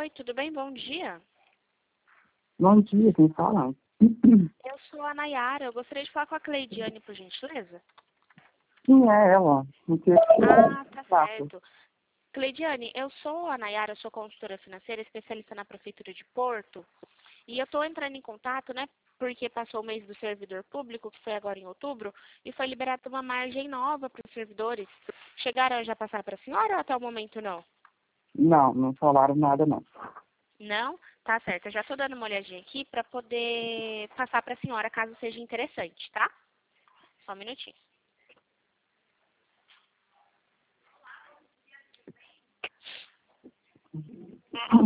Oi, tudo bem? Bom dia. Bom dia, quem fala? Eu sou a Nayara. Eu gostaria de falar com a Cleidiane, por gentileza. Quem é ela? Não sei se Ah, tá faço. certo. Cleidiane, eu sou a Nayara, sou consultora financeira, especialista na Prefeitura de Porto. E eu estou entrando em contato, né, porque passou o mês do servidor público, que foi agora em outubro, e foi liberada uma margem nova para os servidores. Chegaram a já passar para a senhora ou até o momento não? Não, não falaram nada não. Não? Tá certo. Eu já estou dando uma olhadinha aqui para poder passar para a senhora, caso seja interessante, tá? Só um minutinho.